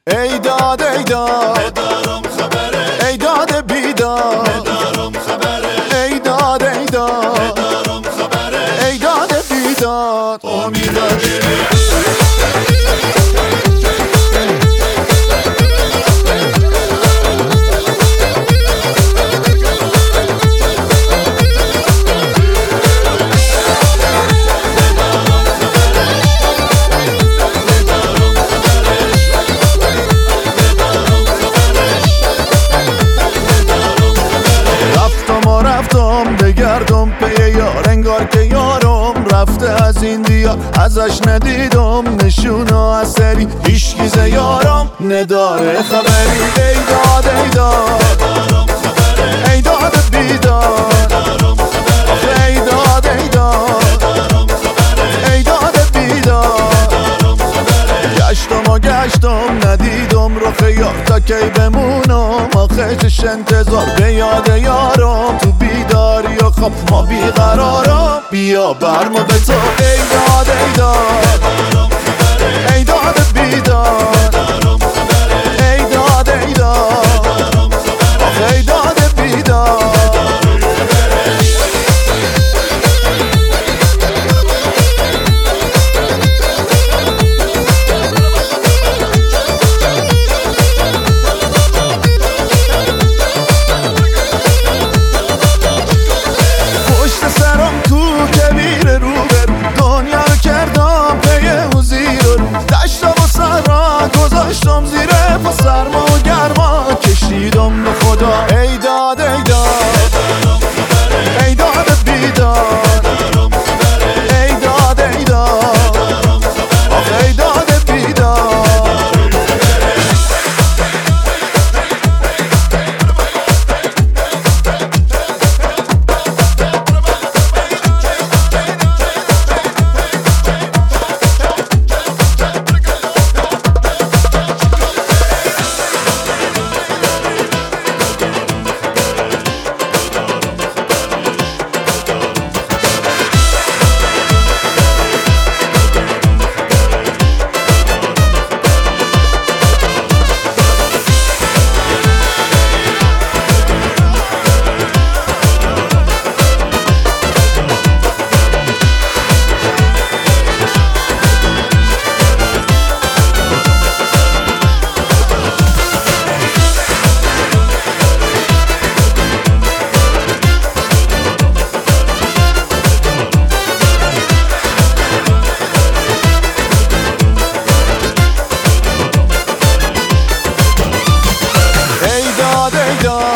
ای داد ای داد ندارم خبره، ای داد بیداد ندارم خبره، ای داد ای داد ندارم خبره، ای داد بیداد امیداجی رفتم بگردم پی یار، انگار که یارم رفته از این دیار. ازش ندیدم نشون و اثری، هیچ ز یارم نداره خبری. ای داد ای داد ندارم خبره، ای داد بیداد ندارم خبره، آخه ای داد ای داد ندارم خبره، ای داد بیداد ندارم خبره، گشتم ندیدم رخ یار، تا کی بمونم آخه چش انتظار. به یاد یارم تو بیداری و خواب ما بیقرارم، بیا برمو به تو. ای داد ای داد ندارم خبره، ای داد بیداد ندارم خبره، ای داد ای داد ندارم خبره، آخه ای داد بیداد گذاشتم زیر پا، سرما و گرما کشیدم به خدا. ای داد ای داد ای داد بیداد ای داد ای داد آخه ای داد بیداد ای داد ای داد